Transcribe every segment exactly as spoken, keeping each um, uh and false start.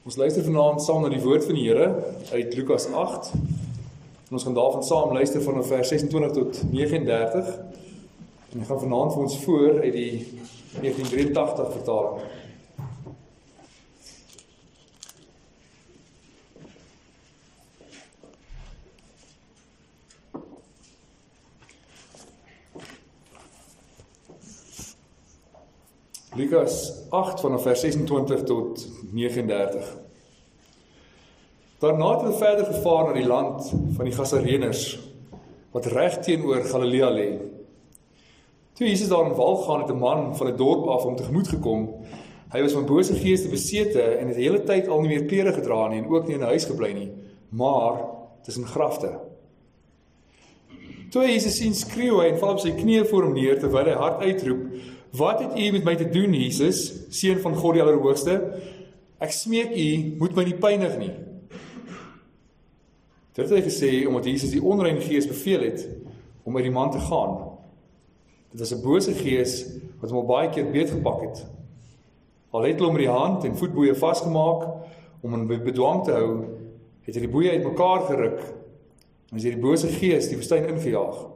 Ons luister vanaand saam na die woord van die Here uit Lukas agt. En ons gaan daarvan saam luister van vers sesentwintig tot vyf ene dertig. En ek gaan vanaand vir ons voor uit die negentien drieëntagtig vertaling. Lukas agt vanaf vers sesentwintig tot vyf ene dertig. Daarna het hulle verder gevaar na die land van die Gasareners, wat reg teenoor Galilea lê. Toe Jesus daar in wal gaan, het 'n man van 'n dorp af hom tegemoet gekom. Hy was van bose geeste besete en het die hele tyd al nie meer klere gedra nie en ook nie in 'n huis gebly nie, maar tussen grafte. Toe hy Jesus sien, skreeu hy en val op sy knieë voor hom neer terwyl hy hard uitroep: "Wat het u met my te doen, Jesus, seun van God die Allerhoogste? Ek smeek u, moet my nie pynig nie." Dit het hy gesê, omdat Jesus die onreine gees beveel het, om uit die man te gaan. Dit was 'n bose gees, wat hom al baie keer beetgepak het. Al het hulle hom met die hand en voetboeie vasgemaak, om hom bedwang te hou, het hy die boeie uit mekaar geruk, en is hy die bose gees die woestyn ingejaag.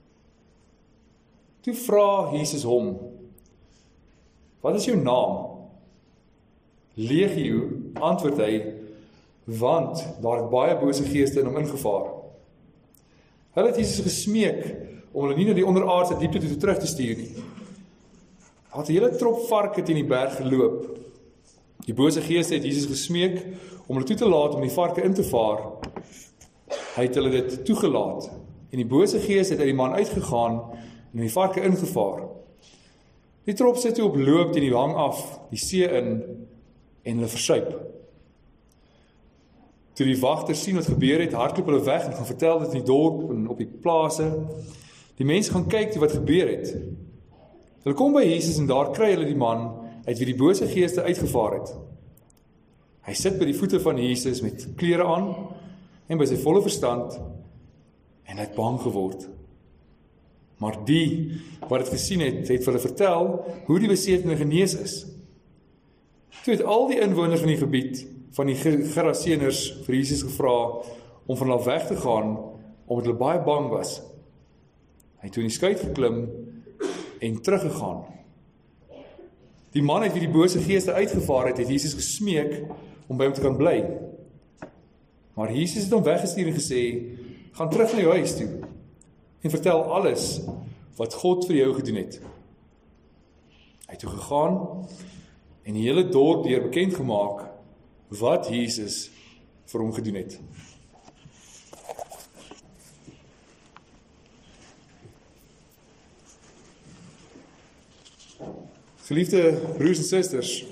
Toe vra Jesus hom: "Wat is jou naam?" "Legio," antwoord hy, want daar het baie bose geeste in hom ingevaar. Hulle het Jesus gesmeek om hulle nie na die onderaardse diepte toe terug te stuur nie. Hy het 'n hele trop varke teen die berg geloop. Die bose geeste het Jesus gesmeek om hulle toe te laat om die varke in te vaar. Hy het hulle dit toegelaat en die bose gees het uit die man uitgegaan en in die varke ingevaar. Die trop sit toe op loop teen die hang af, die see in, en hulle versuip. Toe die wagters sien wat gebeur het, hardloop hulle weg en gaan vertel dit in die dorp en op die plase. Die mense gaan kyk toe wat gebeur het. Hulle kom by Jesus en daar kry hulle die man uit wie die bose geeste uitgevaar het. Hy sit by die voete van Jesus met klere aan en by sy volle verstand en hy het bang geword. Maar die wat het gesien het, het vir hulle vertel hoe die besetene genees is. Toe het al die inwoners van die gebied van die Geraseners vir Jesus gevra om van hulle weg te gaan, omdat hulle baie bang was. Hy het toe in die skuit geklim en teruggegaan. Die man uit wie die bose geeste uitgevaar het, het Jesus gesmeek om by hom te kan bly. Maar Jesus het hom weggestuur en gesê: "Gaan terug na jou huis toe en vertel alles wat God vir jou gedoen het." Hy het toe gegaan en die hele dorp deur bekend gemaak wat Jesus vir hom gedoen het. Geliefde broers en susters,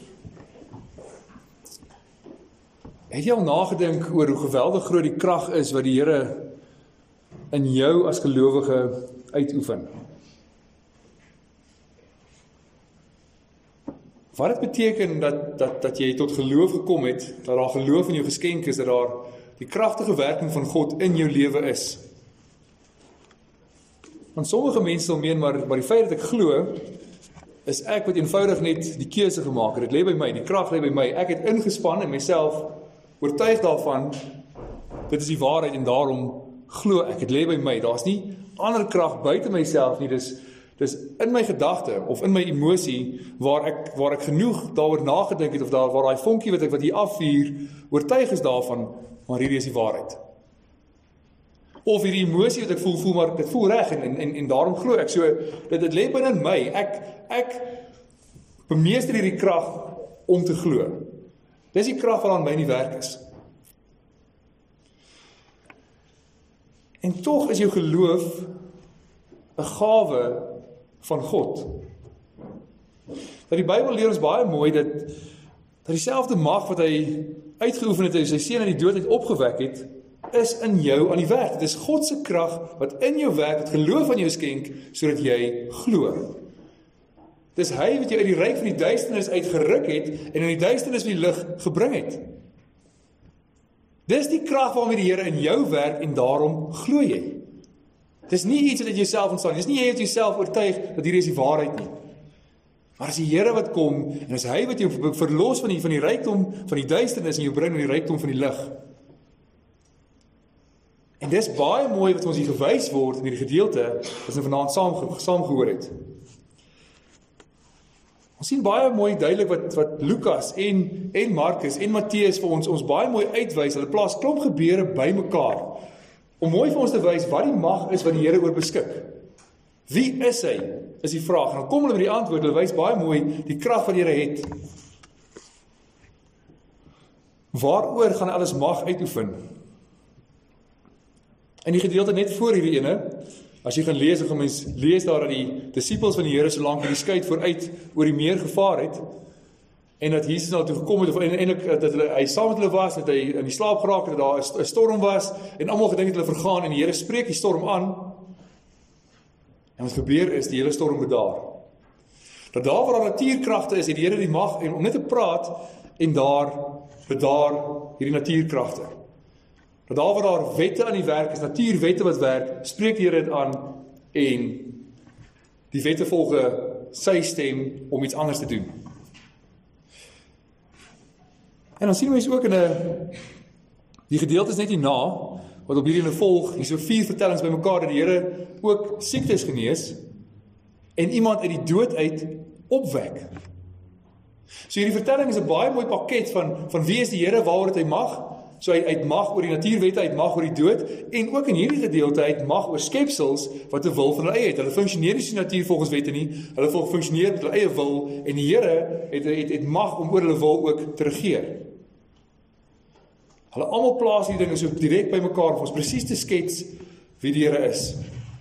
het jy al nagedink oor hoe geweldig groot die krag is wat die Here in jou as gelowige uitoefen? Wat dit beteken dat, dat, dat jy tot geloof gekom het, dat daar geloof in jou geskenk is, dat daar die kragtige werking van God in jou lewe is. Want sommige mense sal meen, maar, maar die feit dat ek glo, is ek wat eenvoudig net die keuse gemaak het. Dit lê by my, die krag lê by my. Ek het ingespan en myself oortuig daarvan, dit is die waarheid en daarom glo ek. Dit lê by my. Daar's nie ander krag buite myself nie. Dis Dis in my gedagte of in my emosie waar ek waar ek genoeg daaroor nagedink het of daar waar daai vonkie wat ek wat hier afvuur oortuig is daarvan, maar hierdie is die waarheid. Of hierdie emosie wat ek voel voel maar dit voel reg en en en daarom glo ek. So dit dit lê binne in my. Ek ek bemeester hierdie krag om te glo. Dis die krag wat aan my in die werk is. En tog is jou geloof 'n gawe van God. Dat die Bybel leer ons baie mooi dat, dat dieselfde mag wat hy uitgeoefen het, sy seun uit die dood uit opgewek het, is in jou aan die werk. Dit is God se krag wat in jou werk, wat geloof aan jou skenk, sodat jy glo. Dis hy wat jou uit die ryk van die duisternis uitgeruk het en in die duisternis van die lig gebring het. Dis die krag waarmee die Here in jou werk en daarom glo jy. Dis nie iets wat jy self ontstaan. Dis nie jy wat jouself oortuig dat hierdie is die waarheid nie. Maar as die Here wat kom, en as hy wat jou verlos van die, van die rykdom van die duisternis en jou bring in die rykdom van die lig. En dis baie mooi wat ons hier gewys word in hierdie gedeelte, wat ons vanaand saam, saam gehoor het. Ons sien baie mooi duidelik wat, wat Lukas en, en Markus en Matteus vir ons, ons baie mooi uitwys, hulle plaas klomp gebeure by mekaar, om mooi vir ons te wys wat die mag is wat die Here oor beskik. Wie is hy, is die vraag. En dan kom hulle met die antwoord, hulle wys baie mooi die krag wat die Here het. Waaroor gaan hy alles mag uitoefen? In die gedeelte net voor hierdie ene, as jy gaan lees, dan gaan mens lees daar dat die disippels van die Here so lank in die skei vooruit oor die meer gevaar het, en dat Jesus nou toe gekom het, en eintlik dat hulle, hy saam met hulle was, dat hy in die slaap geraak het, dat daar 'n storm was, en almal gedink het hulle vergaan, en die Here spreek die storm aan, en wat gebeur is, die hele storm bedaar. Dat daar waar daar natuurkragte is, het die Here die mag, en om net te praat, en daar bedaar hierdie natuurkragte. Dat daar waar daar wette aan die werk is, natuurwette wat werk, spreek die Here dit aan, en die wette volge sy stem om iets anders te doen. En dan sien ons ook in 'n die gedeeltes net hierna, wat op hierdie volg, hier so vier vertellings by mekaar, dat die Here ook siektes genees, en iemand uit die dood uit opwek. So hierdie vertelling is 'n baie mooi pakket van, van wie is die Here, waaroor het hy mag, so hy het mag oor die natuurwette, hy het mag oor die dood, en ook in hierdie gedeelte, hy het mag oor skepsels, wat 'n wil van hulle eie het. Hulle funksioneer nie so natuur volgens wette nie, hulle funksioneer met hulle eie wil, en die Here het, het, het mag om oor hulle wil ook te regeer. Hulle almal plaas die dinge so direk by mekaar, om ons presies te skets wie die Here is.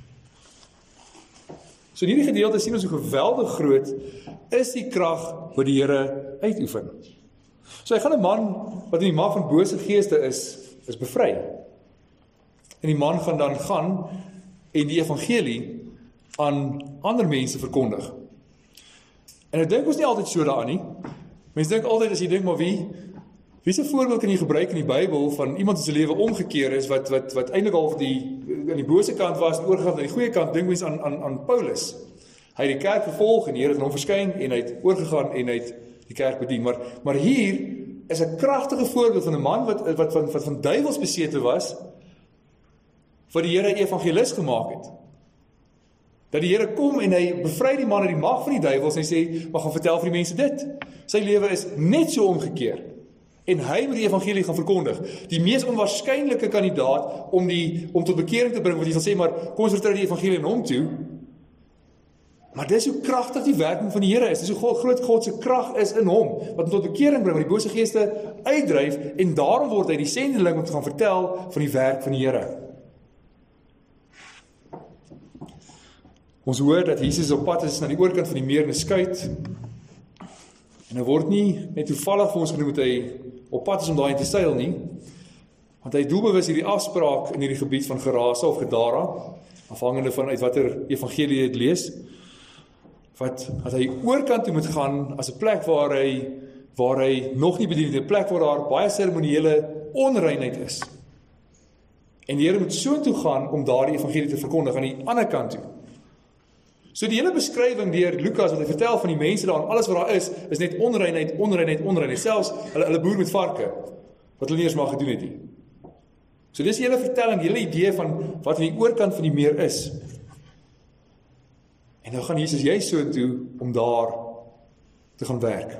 So in hierdie gedeelte sien ons hoe geweldig groot is die krag wat die Here uitoefen. So hy gaan 'n man wat in die mag van bose geeste is, is bevry. En die man gaan dan gaan en die evangelie aan ander mense verkondig. En ek dink ons nie altyd so daaraan nie. Mense dink altyd as jy dink maar wie Wie se voorbeeld kan jy gebruik in die Bybel van iemand wat se lewe omgekeer is, wat wat wat eintlik al die aan die bose kant was en oorgegaan aan die goeie kant, dink mens aan aan aan Paulus. Hy het die kerk vervolg en die Here het hom verskyn en hy het oorgegaan en hy het die kerk bedien. Maar maar hier is 'n kragtige voorbeeld van 'n man wat wat van wat van duiwels besete was, wat die Here evangelis gemaak het. Dat die Here kom en hy bevry die man uit die mag van die duiwels en hy sê, "Maar gaan vertel vir die mense dit." Sy lewe is net so omgekeer. En hy moet die evangelie gaan verkondig. Die mees onwaarskynlike kandidaat om die om tot bekering te bring, wat jy sal sê, maar kom ons vertrou die evangelie in hom toe. Maar dis hoe kragtig die werking van die Here is. Dis hoe groot God se krag is in hom, wat hom tot bekering bring, wat die bose geeste uitdryf, en daarom word hy die sendeling om te gaan vertel van die werk van die Here. Ons hoor dat Jesus op pad is na die oorkant van die meer in 'n skuit. En hy word nie net toevallig vir ons genoem dat hy op pad is om daarin te seil nie, want hy doelbewus hierdie afspraak in hierdie gebied van Gerasa of Gadara, afhangende van uit watter evangelie jy dit lees, wat, wat hy oorkant toe moet gaan as 'n plek waar hy, waar hy nog nie bedien het, 'n plek waar daar baie seremoniële onreinheid is. En die Here moet so toe gaan om daardie evangelie te verkondig aan die ander kant toe. So die hele beskrywing deur Lukas wat hy vertel van die mense daar en alles wat daar is, is net onreinheid, onreinheid, onreinheid. Selfs hulle hulle boer met varke, wat hulle nie eens maar gedoen het nie. So dis die hele vertelling, die hele idee van wat aan die oorkant van die meer is. En nou gaan Jesus juist so toe om daar te gaan werk.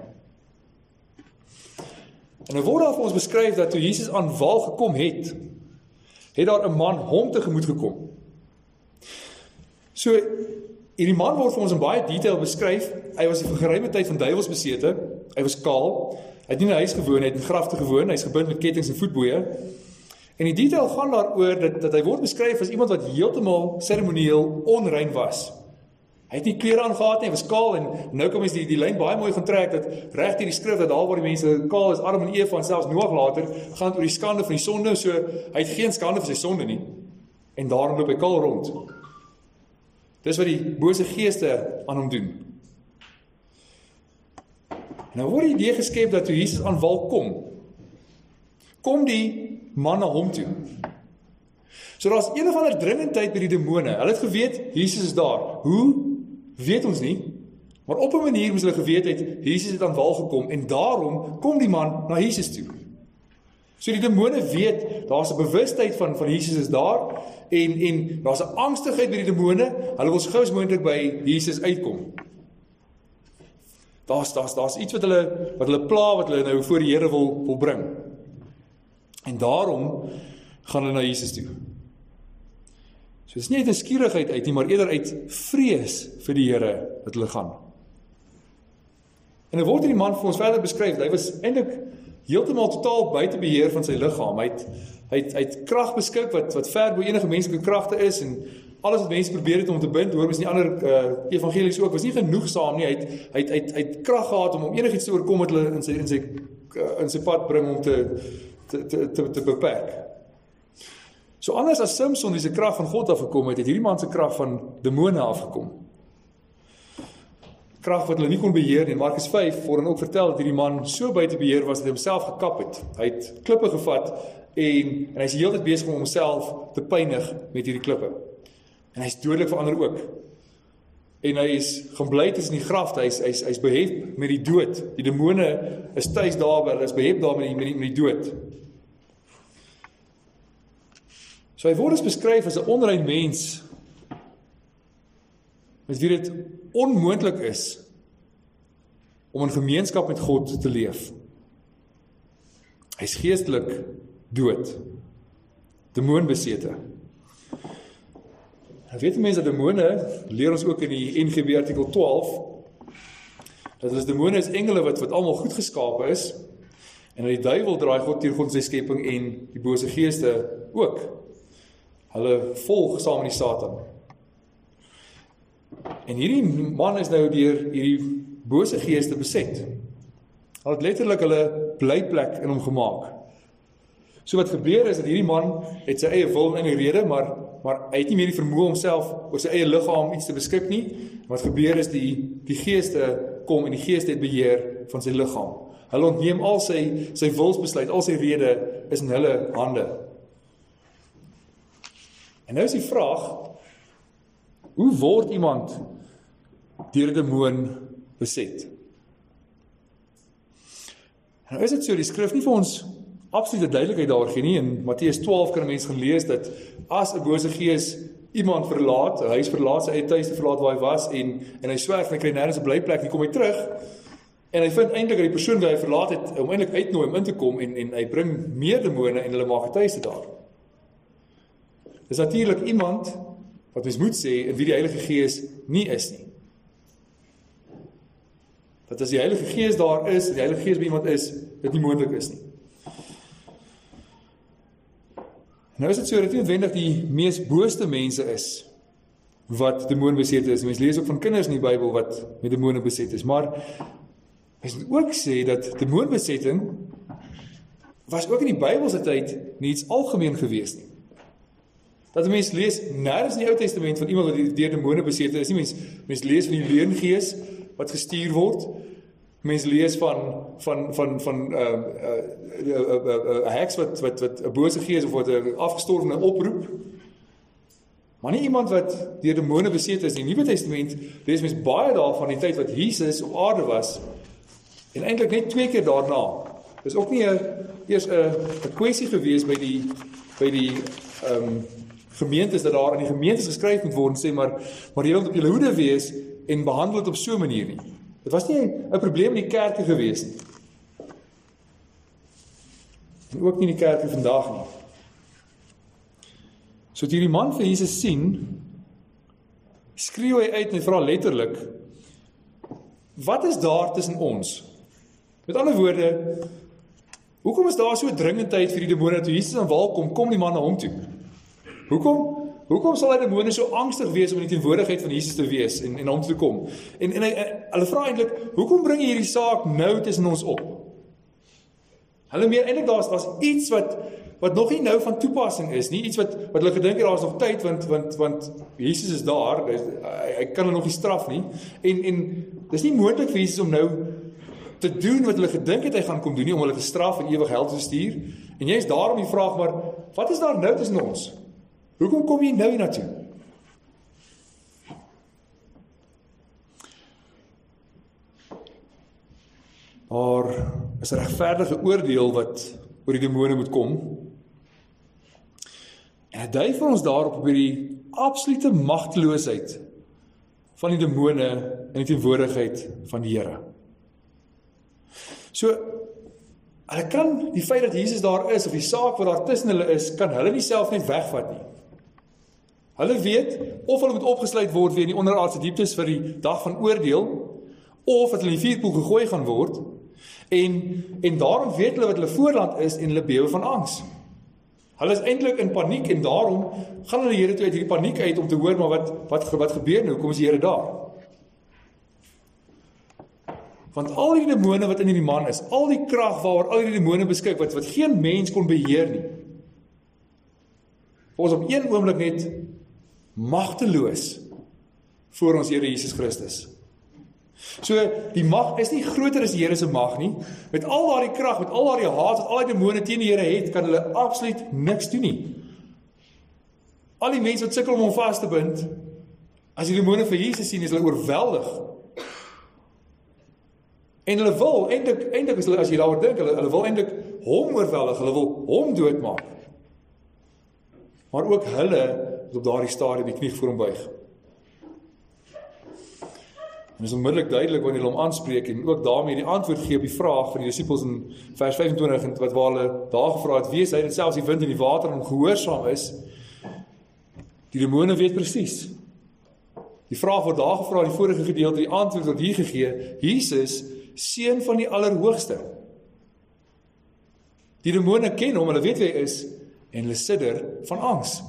En nou word daar vir ons beskryf dat toe Jesus aan wal gekom het, het daar 'n man hom tegemoet gekom. So hierdie man word vir ons in baie detail beskryf. Hy was vir 'n geruime tyd van duiwels besete. Hy was kaal. Hy het nie in 'n huis gewoon, hy het in grafte gewoon. Hy is gebind met kettinge en voetboeie. En die detail gaan daaroor dat dat hy word beskryf as iemand wat heeltemal seremonieel onrein was. Hy het nie klere aangehad nie, hy was kaal, en nou kom ons die die lyn baie mooi gaan trek dat reg deur die skrif dat daar waar die mense kaal is, Adam en Eva en selfs Noag later, gaan oor die skande van die sonde, so hy het geen skande vir sy sonde nie. En daarom loop hy kaal rond. Dis wat die bose geeste aan hom doen. Nou word die idee geskep dat toe Jesus aan wal kom, kom die man na hom toe. So daar's een of ander dringendheid by die demone. Hulle het geweet, Jesus is daar. Hoe? Weet ons nie. Maar op 'n manier moes hulle geweet het, Jesus het aan wal gekom, en daarom kom die man na Jesus toe. So die demone weet, daar's 'n bewustheid van, van Jesus is daar, en, en daar's 'n angstigheid by die demone, hulle wil so gou as moontlik by Jesus uitkom. Daar's, daar's, daar's iets wat hulle, wat hulle pla, wat hulle nou voor die Here wil, wil bring. En daarom gaan hulle na Jesus toe. So dit is nie uit 'n skierigheid uit nie, maar eerder uit vrees vir die Here dat hulle gaan. En dan word die man vir ons verder beskryf, hy was eintlik heeltemal totaal buite beheer van sy liggaam. Hy het, hy het, hy het krag beskik wat, wat ver bo enige menslike kragte is, en alles wat mense probeer het om te bind, hoor, was nie ander uh, evangelies ook, was nie genoegsaam nie, hy het, hy het, hy het, hy het krag gehad om om enigiets te oorkom wat hulle in sy, in sy, uh, in sy pad bring om te, te, te, te, te beperk. So anders as Samson die sy krag van God afgekom het, het hierdie man sy krag van demone afgekom. Krag wat hulle nie kon beheer nie. In Markus vyf word dan ook vertel dat hierdie man so buite beheer was dat hy homself gekap het. Hy het klippe gevat en, en hy is die hele tyd besig om homself te pynig met hierdie klippe. En hy is dodelik verander ook. En hy is gaan bly tussen die grafte, hy is, hy is, hy is behef met die dood. Die demone is tuis daar, hulle is behef daar met die, met die, met die dood. So hy word as beskryf as 'n onrein mens, met wie dit onmoontlik is om in gemeenskap met God te leef. Hy is geestelik dood. Demoonbesete. Nou weet mense dat demone, leer ons ook in die N G B artikel twaalf, dat as demone is engele wat, wat allemaal goed geskapen is, en dat die duivel draai God teen God sy skepping en die bose geeste ook. Hulle volg saam met die Satan. En hierdie man is nou deur hierdie bose geeste beset. Hy het letterlik hulle blyplek in hom gemaak. So wat gebeur is dat hierdie man het sy eie wil en eie rede, maar, maar hy het nie meer die vermoë homself oor sy eie liggaam iets te beskik nie. Wat gebeur is die, die geeste kom en die geeste het beheer van sy liggaam. Hulle ontneem al sy, sy wilsbesluit, al sy rede is in hulle hande. En nou is die vraag, hoe word iemand deur 'n demoon beset? En nou is dit so, die skrif nie vir ons absolute duidelikheid daar gee nie. In Matteus twaalf kan 'n mens gaan lees dat as 'n bose gees iemand verlaat, 'n huis verlaat, sy eie tuis verlaat waar hy was, en, en hy swerf en hy kry nêrens 'n blyplek, nie kom hy terug, en hy vind eintlik dat die persoon wat hy verlaat het, om eintlik uitnooi om in te kom, en, en hy bring meer demone en hulle maak 'n tuiste daar. Dis natuurlik iemand wat mens moet sê, in wie die Heilige Gees nie is nie. Dat as die Heilige Gees daar is, en die Heilige Gees by iemand is, dit nie moontlik is nie. Nou is dit so, dat nie noodwendig die mees booste mense is, wat demoon beset is. Mens lees ook van kinders in die Bybel, wat met demone beset is. Maar, mens moet ook sê, dat demoonbesetting, was ook in die Bybelse tyd, nie iets algemeen gewees nie. Dat die mens lees, nergens in die Ou Testament, van iemand wat deur demone beset is, nie mens, mens lees van die leengees, wat gestuur word, mens lees van van van van 'n uh, uh, uh, uh, uh, heks wat wat wat 'n bose gees of wat 'n afgestorwene oproep. Maar nie iemand wat deur demone beset is. In die Nuwe Testament lees mens baie daarvan die tyd wat Jesus op aarde was, en eintlik net twee keer daarna. Dis ook nie 'n eers 'n 'n kwessie gewees by die by die ehm um, gemeentes dat daar in die gemeentes geskryf moet word en sê maar maar julle moet op julle hoede wees en behandel dit op so 'n manier nie. Dit was nie 'n probleem in die kerke gewees nie. En ook nie in die kerke vandag nie. So toe die man vir Jesus sien, skreeu hy uit en hy vra letterlik, wat is daar tussen ons? Met ander woorde, hoekom is daar so 'n dringendheid vir die demone? Toe Jesus aan wal kom, kom die man na hom toe. Hoekom? Hoekom sal hy demone so angstig wees om in die teenwoordigheid van Jesus te wees en, en hom te kom? En, en hy, hulle vra eintlik, hoekom bring jy hierdie saak nou tussen ons op? Hulle meer eintlik daar's was iets wat wat nog nie nou van toepassing is nie, iets wat wat hulle gedink het daar's nog tyd want want want Jesus is daar, hy, hy kan hulle nog nie straf nie. En en dis nie moontlik vir Jesus om nou te doen wat hulle gedink het hy gaan kom doen nie, om hulle te straf en ewig hel te stuur. En jy is daarom die vraag, maar wat is daar nou tussen ons? Hoekom kom jy nou hier naartoe? Daar is 'n regverdige oordeel wat oor die demone moet kom. En hy dui vir ons daarop op hierdie absolute magteloosheid van die demone in die teenwoordigheid van die Here. So, hulle kan die feit dat Jesus daar is, of die saak wat daar tussen hulle is, kan hulle nie self net wegvat nie. Hulle weet, of hulle moet opgesluit word weer in die onderaardse dieptes vir die dag van oordeel, of dat hulle in die vuurpoel gegooi gaan word, en, en daarom weet hulle wat hulle voorland is, en hulle bewe van angs. Hulle is eintlik in paniek, en daarom gaan hulle die Here toe uit hierdie paniek uit, om te hoor, maar wat, wat, wat gebeur nou, kom is die Here daar? Want al die demone wat in hierdie man is, al die krag waaroor al die demone beskik, wat, wat geen mens kon beheer nie, was op een oomblik net magteloos voor ons Here Jesus Christus. So, die mag is nie groter as die Here se mag nie. Met al daardie krag, met al daardie haat, wat al die demone teen die Here het, kan hulle absoluut niks doen nie. Al die mense wat sukkel om hom vas te bind, as die demone vir Jesus sien, is hulle oorweldig. En hulle wil, eintlik, eintlik as, hulle, as jy daaroor dink, hulle, hulle wil eintlik hom oorweldig, hulle wil hom doodmaak. Maar ook hulle is op daardie stadium die knie voor hom buig. En is onmiddellik duidelik wanneer hulle hom aanspreek en ook daarmee die antwoord gee op die vraag van die disippels in vers vyfentwintig, wat waar hulle daar gevra het, wie is hy dat selfs die wind en die water en gehoorsaam is? Die demone weet presies. Die vraag word daar gevra in die vorige gedeelte, die antwoord word hier gegee, Jesus, seun van die Allerhoogste. Die demone ken hom, hulle weet wie hy is, en hulle sidder van angs.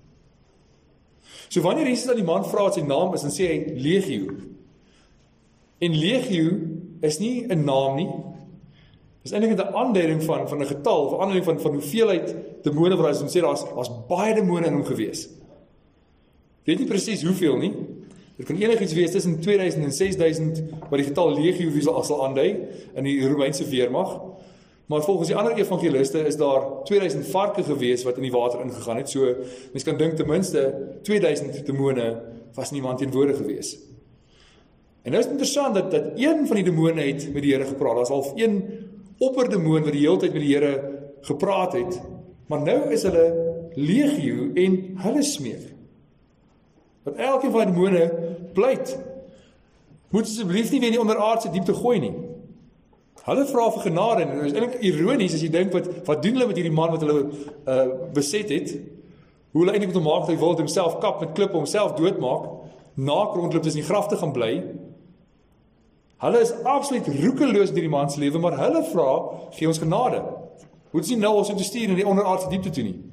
So wanneer Jesus aan die man vra wat sy naam is, dan sê hy Legio. En Legio is nie 'n naam nie. Dis eintlik 'n aanduiding van van 'n getal, 'n aanduiding van van hoeveelheid demone wat hy is, om sê daar's daar's baie demone in hom gewees. Weet nie presies hoeveel nie. Dit kan enigiets wees tussen twee duisend en ses duisend wat die getal Legio wie sal sal aandui in die Romeinse weermag. Maar volgens die ander evangeliste is daar twee duisend varke gewees wat in die water ingegaan het. So mens kan dink ten minste twee duisend demone was niemand teenwoordig gewees. En nou is het interessant dat, dat een van die demone het met die Here gepraat. Daar is al een opperdemoon wat die hele tyd met die Here gepraat het. Maar nou is hulle Legio en hulle smeek. Dat elkeen van die demone pleit. Moet asseblief nie weer in die onderaardse diepte gooi nie. Hulle vra vir genade en dit is eintlik ironies as jy dink wat wat doen hulle met hierdie man wat hulle uh, beset het? Hoe hulle eintlik met hom maak dat hy wil homself kap met klippe, homself doodmaak, naak rondloop tussen die graf te gaan bly. Hulle is absoluut roekeloos deur die man se lewe, maar hulle vra, gee ons genade. Moet ons nie nou ons om te stuur in die onderaardse diepte toe nie.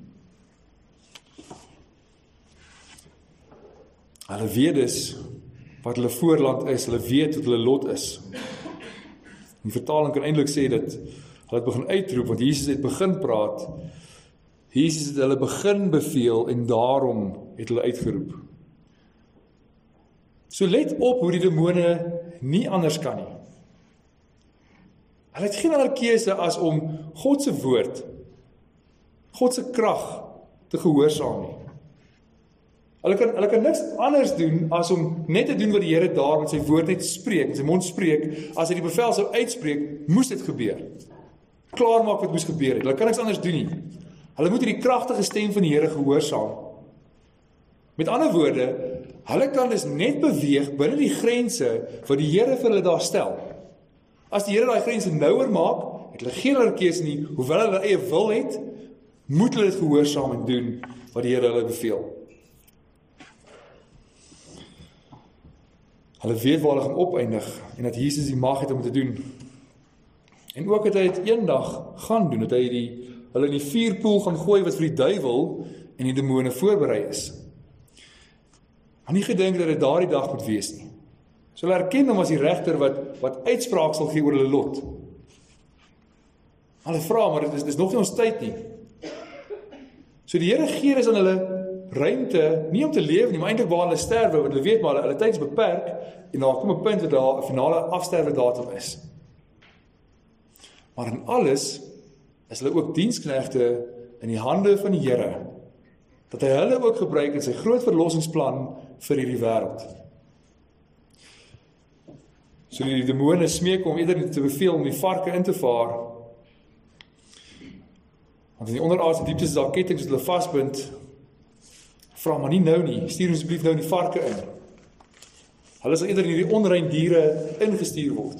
Hulle weet dus wat hulle voorland is, hulle weet wat hulle lot is. Die vertaling kan eintlik sê dat hulle het begin uitroep, want Jesus het begin praat, Jesus het hulle begin beveel en daarom het hulle uitgeroep. So let op hoe die demone nie anders kan nie. Hulle het geen ander keuse as om God se woord, God se krag te gehoorsaam nie. Hulle kan, hulle kan niks anders doen as om net te doen wat die Here daar met sy woord net spreek, met sy mond spreek. As hy die bevel sou uitspreek, moes dit gebeur. Klaarmaak wat moes gebeur het. Hulle kan niks anders doen nie. Hulle moet hierdie kragtige stem van die Here gehoorsaam. Met ander woorde, hulle kan dus net beweeg binne die grense wat die Here vir hulle daar stel. As die Here daai grense nouer maak, het hulle geen ander keuse nie, hoewel hulle eie wil het, moet hulle dit gehoorsaam en doen wat die Here hulle beveel. Hulle weet waar hulle gaan opeindig en dat Jesus die mag het om te doen. En ook dat hy het eendag gaan doen, dat hy die, hulle in die vuurpoel gaan gooi wat vir die duiwel en die demone voorberei is. Maar nie gedink dat dit daardie dag moet wees nie. So hulle erken hom as die regter wat, wat uitspraak sal gee oor hulle lot. Hulle vra, maar dit is, dit is nog nie ons tyd nie. So die Here gee is aan hulle ruimte, nie om te lewe nie, maar eintlik waar hulle sterwe, want hulle weet maar, hulle tyd is beperk, en daar kom 'n punt waar daar 'n finale afsterwe datum is. Maar in alles, is hulle ook diensknegte in die hande van die Here, dat hy hulle ook gebruik in sy groot verlossingsplan vir hierdie wêreld. So die demone smeek om eerder te beveel om die varke in te vaar. Want in die onderaardse dieptes is daar kettinge wat hulle vasbind. Vra maar nie nou nie, stuur ons asseblief nou die varke in. Hulle sal eerder in hierdie onrein diere ingestuur word.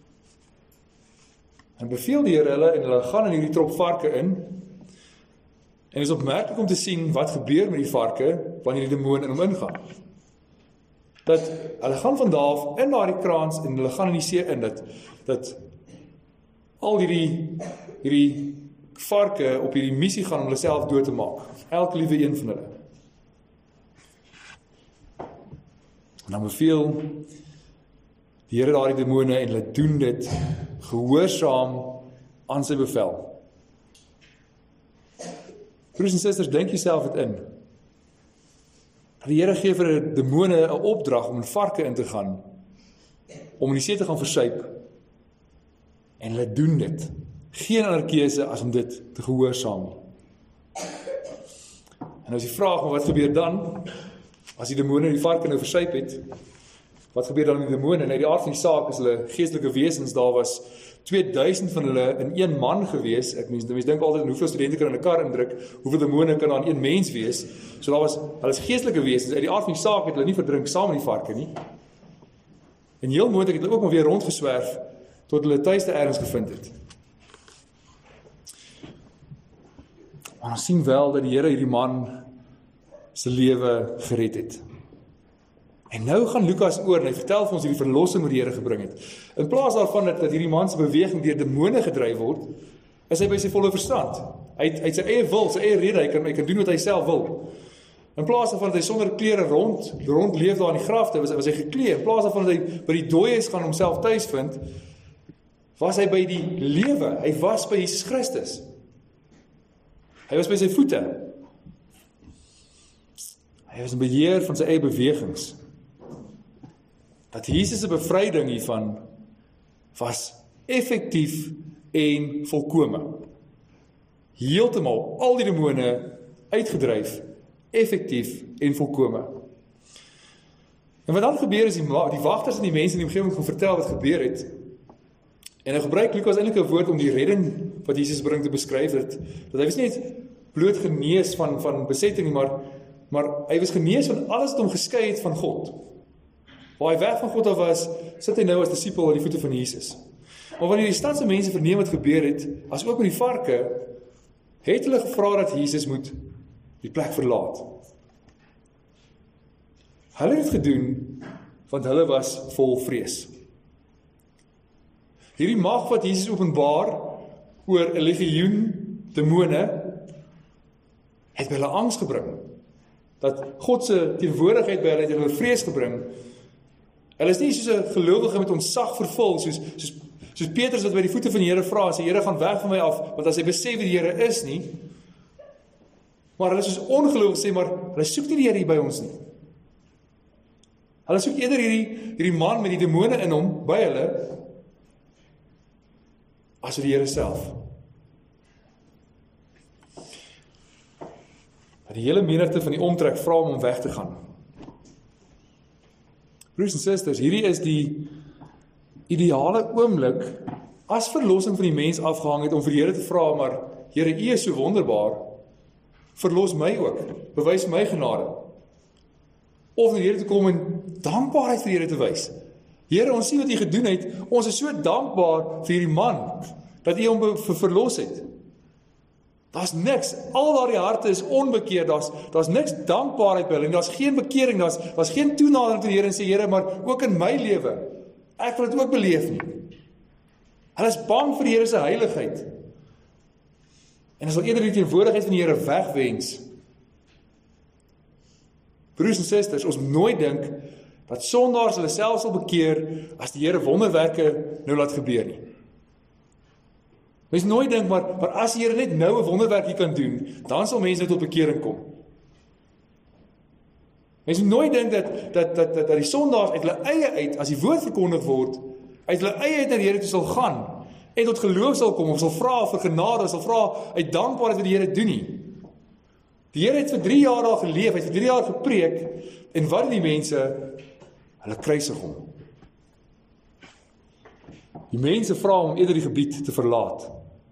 En beveel die Here hulle en hulle gaan in hierdie trop varke in. En is opmerklik om te sien wat gebeur met die varke wanneer die demoon in hom ingaan. Dat hulle gaan van daar af in daardie kraans en hulle gaan in die see in, dat, dat al hierdie, hierdie varke op hierdie missie gaan om hulle self dood te maak. Elke liewe een van hulle. En dan beveel die Here daardie demone en hulle doen dit gehoorsaam aan sy bevel. Broers en susters, dink jouself dit in. Die Here gee vir die demone 'n opdrag om in varke in te gaan, om in die see te gaan versuip, en hulle doen dit. Geen ander keuse as om dit te gehoorsaam. En nou is die vraag, maar wat gebeur dan, as die demone die varke nou versuip het? Wat gebeur dan met die demone? Nou die aard van die saak is hulle geestelike wesens, daar was tweeduisend van hulle in een man gewees. Ek mens, mens dink altyd hoeveel studente kan in 'n kar indruk, hoeveel demone kan aan een mens wees. So daar was, hulle is geestelike wesens, uit die aard van die saak het hulle nie verdrink saam met die varke nie. En heel moontlik het hulle ook nog weer rondgeswerf, tot hulle tuiste ergens gevind het. Maar ons sien wel dat die Here hierdie man sy lewe gered het. En nou gaan Lukas oor en hy vertel vir ons hierdie verlossing wat die Here gebring het. In plaas daarvan dat, dat hierdie man se beweging deur demone gedryf word, is hy by sy volle verstand. Hy het, hy het sy eie wil, sy eie rede, hy kan, hy kan doen wat hy self wil. In plaas daarvan dat hy sonder klere rond, rondleef daar in die grafte, was, was hy geklee. In plaas daarvan dat hy by die dooies gaan homself tuis vind, was hy by die lewe. Hy was by Jesus Christus. Hy was by sy voete. Hy was in beheer van sy eie bewegings. Dat Jesus se bevryding hiervan was effektief en volkome. Heeltemal al die demone uitgedryf, effektief en volkome. En wat dan gebeur is, die, die wagters en die mense in die omgewing gaan vertel wat gebeur het. En hy gebruik Lukas eintlik 'n woord om die redding wat Jesus bring te beskryf, dat, dat hy was nie net bloot genees van, van besetting, maar, maar hy was genees van alles wat hom geskei het van God. Waar hy weg van God af was, sit hy nou as disipel aan die voete van Jesus. Maar wanneer die stadse mense verneem wat gebeur het, as ook met die varke, het hulle gevra dat Jesus moet die plek verlaat. Hulle het dit gedoen, want hulle was vol vrees. Hierdie mag wat Jesus openbaar oor 'n legioen demone, het by hulle angs gebring. Dat God se teenwoordigheid by hulle het hulle vrees gebring. Hulle is nie soos 'n gelowige met ontzag vervul, soos, soos, soos Petrus wat by die voete van die Here vra, sê, Here, gaan weg van my af, want as hy besef wie die Here is nie, maar hulle is soos ongelowig, sê, maar hulle soek nie die Here hier by ons nie. Hulle soek eerder hierdie, hierdie man met die demone in hom, by hulle, as die Here self. Die hele menigte van die omtrek vra om hom weg te gaan. Broers en susters, hierdie is die ideale oomblik as verlossing van die mens afgehang het om vir die Here te vra, maar Here, U is so wonderbaar, verlos my ook, bewys my genade. Of na die Here te kom en dankbaarheid vir die Here te wys. Here, ons sien wat U gedoen het, ons is so dankbaar vir hierdie man, dat U hom verlos het. Daar's niks, al daardie harte is onbekeerd, daar's daar's niks dankbaarheid by hulle, daar's geen bekering, daar's daar's geen toenadering tot die Here en sê, Here, maar ook in my lewe, ek wil dit ook beleef nie. Hulle is bang vir die Here se heiligheid. En hulle sal eerder die teenwoordigheid van die Here wegwens. Broers en susters, ons moet nooit dink dat sondaars hulle self sal bekeer as die Here wonderwerke nou laat gebeur nie. Mens nooit dink, maar, maar as die Here net nou 'n wonderwerkie kan doen, dan sal mense tot bekering kom. Mens nooit dink dat, dat, dat, dat, dat die sondaars uit hulle eie uit, as die woord verkondig word, uit hulle eie uit na die Here toe sal gaan, en tot geloof sal kom, of sal vra vir genade, sal vra uit dankbaarheid wat die Here doen nie. Die Here het vir drie jaar daar geleef, hy het vir drie jaar gepreek, en wat doen die mense? Hulle kruisig hom. Die mense vra hom om eerder die gebied te verlaat.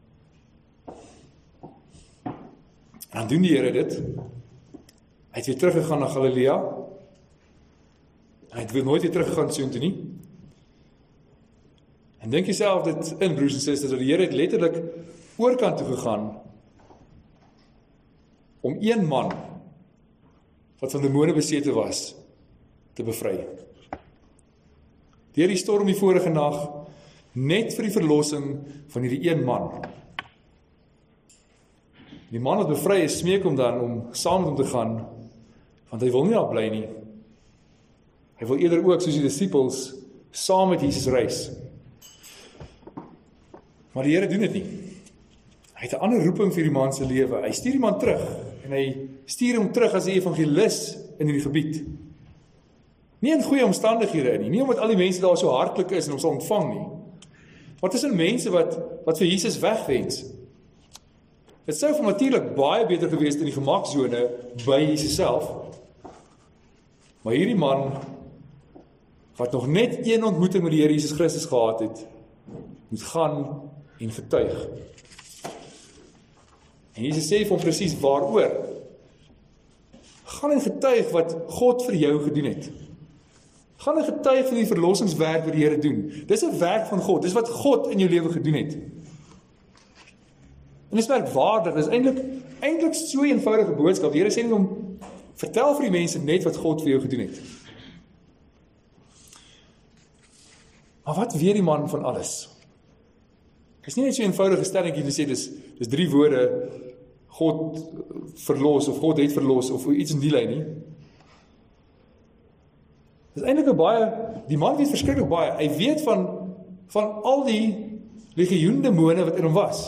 En dan doen die Here dit. Hy het weer teruggegaan na Galilea. Hy het weer nooit weer teruggegaan soontoe nie. En dink jouself dit in, broers en susters, dat die Here het letterlik oorkant toe gegaan om een man wat van demone besete was te bevry. Deur die storm die vorige nag, net vir die verlossing van hierdie een man. Die man wat bevry is, smeek hom dan om saam met hom te gaan, want hy wil nie daar bly nie. Hy wil eerder ook, soos die disippels, saam met Jesus reis. Maar die Here doen dit nie. Hy het 'n ander roeping vir die man se lewe. Hy stuur die man terug, en hy stuur hom terug as 'n evangelis in hierdie gebied. Nie in goeie omstandighede nie, nie omdat al die mense daar so hartlik is en hom sal ontvang nie. Maar tussen mense wat, wat vir Jesus wegwens. Het sou vir natuurlik baie beter gewees in die gemaksone by Jesus self. Maar hierdie man, wat nog net een ontmoeting met die Here Jesus Christus gehad het, moet gaan en getuig. En Jesus sê vir hom presies waaroor. Gaan en getuig wat God vir jou gedoen het. Gaan en getuig van die verlossingswerk wat die Here doen. Dis 'n werk van God, dis wat God in jou lewe gedoen het. En dis merkwaardig, dis eintlik eintlik so 'n eenvoudige boodskap. Die Here sê net om vertel vir die mense net wat God vir jou gedoen het. Maar wat weet die man van alles? Dit is nie net so 'n eenvoudige stelling om te sê dis dis drie woorde, God verlos of God het verlos of iets in die lyn nie. Dit is eintlik 'n baie, die man weet verskriklik baie. Hy weet van van al die legioen demone wat in hom was.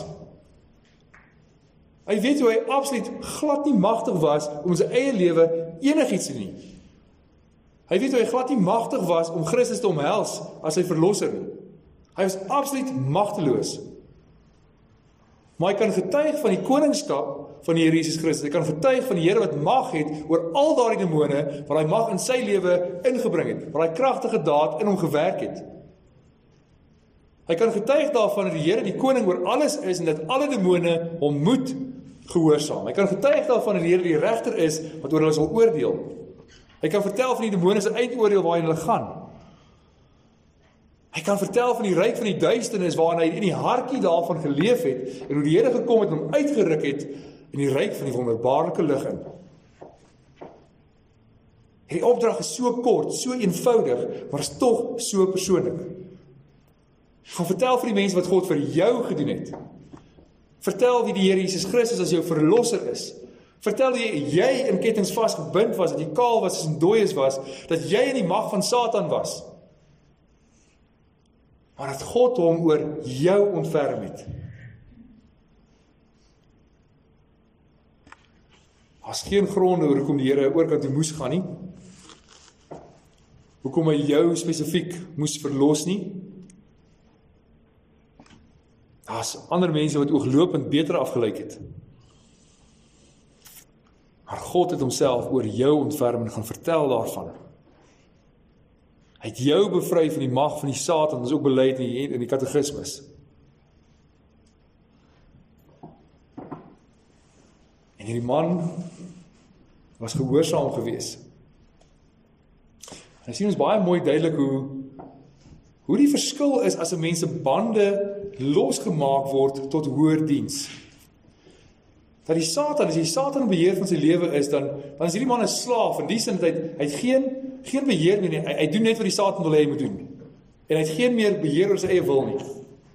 Hy weet hoe hy absoluut glad nie magtig was om sy eie lewe enigiets te doen. Hy weet hoe hy glad nie magtig was om Christus te omhels as sy verlosser nie. Hy was absoluut magteloos. Maar hy kan getuig van die koningskap van die Here Jesus Christus. Hy kan getuig van die Here wat mag het oor al daardie demone, wat hy mag in sy lewe ingebring het, wat hy kragtige daad in hom gewerk het. Hy kan getuig daarvan dat die Here die koning oor alles is en dat alle demone hom moet gehoorsaam. Hy kan getuig daarvan dat die Here die regter is wat oor hulle sal oordeel. Hy kan vertel van die demone se eindoordeel waarheen hulle gaan. Hy kan vertel van die ryk van die duisternis waarin hy in die hartjie daarvan geleef het en hoe die Here gekom het en hom uitgeruk het in die ryk van die wonderbaarlike lig in. Hierdie opdrag is so kort, so eenvoudig, maar is tog so persoonlik. Gaan vertel vir die mense wat God vir jou gedoen het. Vertel wie die Here Jesus Christus as jou verlosser is. Vertel jy jy in kettinge vasgebind was, dat jy kaal was en dooies was, dat jy in die mag van Satan was. Maar dat God hom oor jou ontferm het. As geen gronde hoekom die Here oorkant toe moes gaan nie. Hoekom hy jou spesifiek moes verlos nie. Daar's ander mense wat ooglopend beter afgelyk het. Maar God het homself oor jou ontferm en gaan vertel daarvan. Hy het jou bevry van die mag van die Satan, ons ook bely in die, in die katekismes. En hierdie man was gehoorsaam gewees. En sien ons baie mooi duidelik hoe hoe die verskil is as 'n mens se bande losgemaak word tot hoër diens. Dat die Satan, as die Satan in beheer van sy lewe is, dan, dan is hierdie man 'n slaaf, in die sin dat hy, hy het geen, geen beheer meer nie, hy, hy doen net wat die Satan wil hê hy moet doen. En hy het geen meer beheer oor sy eie wil nie.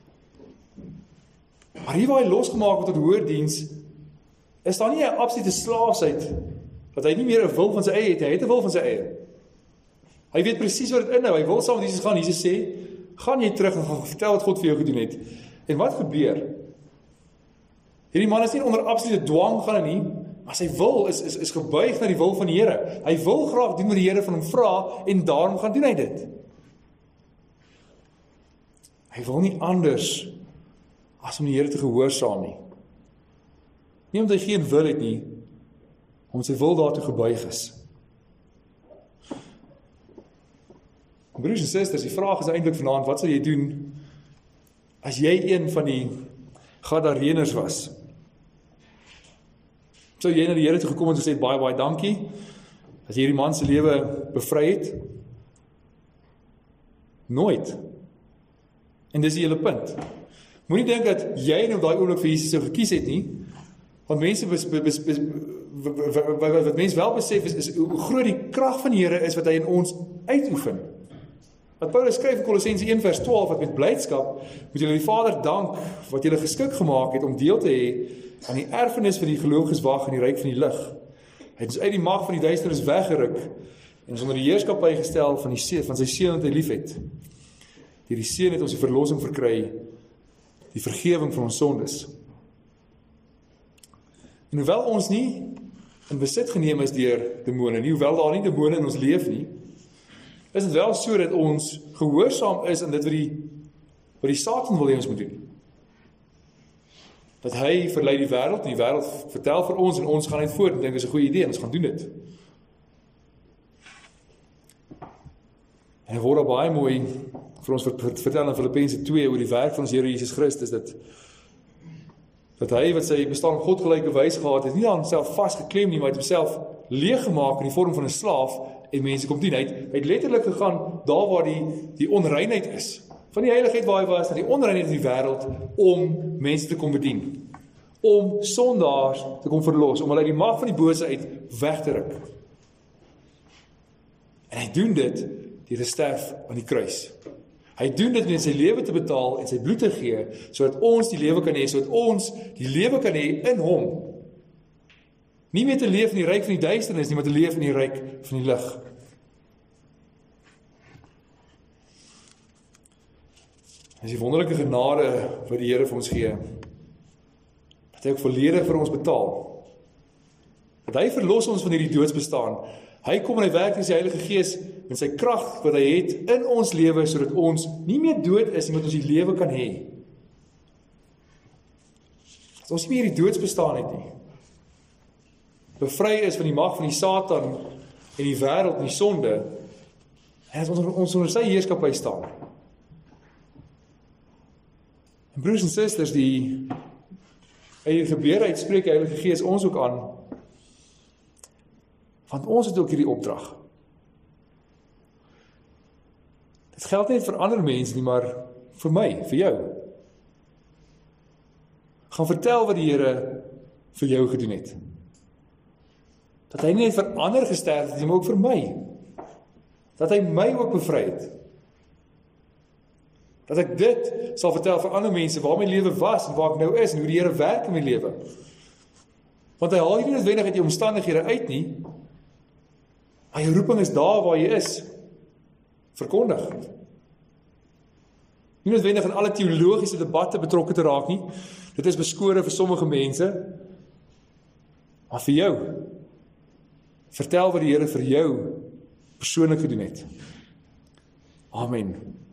Maar hier waar hy losgemaak word tot hoër diens, is daar nie 'n absolute slaafsheid, dat hy nie meer 'n wil van sy eie het, hy het 'n wil van sy eie. Hy weet presies wat dit inhou, hy wil saam met Jesus gaan, Jesus sê, gaan jy terug en gaan vertel wat God vir jou gedoen het. En wat gebeur? Hierdie man is nie onder absolute dwang gaan nie, maar sy wil is, is, is gebuig na die wil van die Here. Hy wil graag doen wat die Here van hom vra, en daarom gaan doen hy dit. Hy wil nie anders as om die Here te gehoorsaam nie. Nie omdat hy geen wil het nie, om sy wil daartoe gebuig is. Broers en susters, die vraag is eintlik vanaand, wat sal jy doen as jy een van die Gadareners was, sou jy na die Here toe gekom en gesê, baie, baie dankie, as jy hierdie man se lewe bevry het? Nooit. En dis die hele punt. Moenie dink dat jy nou daai oomblik vir Jesus sou gekies het nie, want mense bes, bes, bes, wat, wat mense wel besef is, is hoe groot die krag van die Here is wat hy in ons uitoefen. Wat Paulus skryf in Kolossense een vers twaalf, wat met blydskap moet julle die Vader dank wat julle geskik gemaak het om deel te hê aan die erfenis van die gelowiges wag in die ryk van die lig. Hy het ons uit die mag van die duisternis weggeruk en ons onder die heerskappy gestel van die seun van sy seun wat hy liefhet. Deur die seun het ons die verlossing verkry, die vergewing van ons sondes. En hoewel ons nie in besit geneem is deur demone nie, hoewel daar nie demone in ons leef nie, is dit wel so dat ons gehoorsaam is aan dit wat die, wat die Satan wil hê ons moet doen. Dat hy verlei die wêreld, en die wêreld vertel vir ons, en ons gaan net voort, en dink, is 'n goeie idee, en ons gaan doen dit. En hy word al baie mooi vir ons vertel in Filippense twee oor die werk van ons Here Jesus Christus, dat, dat hy wat sy bestaan op God gelyke wys gehad het, nie aan homself vasgeklem nie, maar hy het homself leeggemaak in die vorm van 'n slaaf, en mense kom dien. Hy het, hy het letterlik gegaan daar waar die, die onreinheid is, van die heiligheid waar hy was, na die onreinheid in die wêreld, om mense te kom bedien, om sondaars te kom verlos, om hulle die mag van die bose uit weg te ruk. En hy doen dit deur te sterf aan die kruis. Hy doen dit met sy lewe te betaal en sy bloed te gee, sodat ons die lewe kan hê, sodat ons die lewe kan hê in hom. Nie meer te leef in die ryk van die duisternis nie, maar te leef in die ryk van die lig. Dis die wonderlike genade wat die Here vir ons gee, dat hy ook volledig vir ons betaal. Dat hy verlos ons van hierdie doodsbestaan. Hy kom en hy werk in sy Heilige Gees met sy krag wat hy het in ons lewe, sodat ons nie meer dood is nie, maar ons die lewe kan hê. As ons nie meer die doodsbestaan het nie, bevry is van die mag van die Satan en die wêreld en die sonde, en ons, ons onder sy heerskappy staan. En broers en susters, die uit die gebeurheid spreek die Heilige Gees ons ook aan, want ons het ook hierdie opdrag. Dit geld nie vir ander mense nie, maar vir my, vir jou. Gaan vertel wat die Here vir jou gedoen het. Dat hy nie net vir ander gesterf het, maar ook vir my. Dat hy my ook bevry het. Dat ek dit sal vertel vir ander mense, waar my lewe was, en waar ek nou is, en hoe die Here werk in my lewe. Want hy haal nie noodwendig uit die omstandighede uit nie, maar jou roeping is daar waar jy is, verkondig. Nie noodwendig in alle teologiese debatte betrokke te raak nie, dit is beskore vir sommige mense, maar vir jou, vertel wat die Here vir jou persoonlik gedoen het. Amen.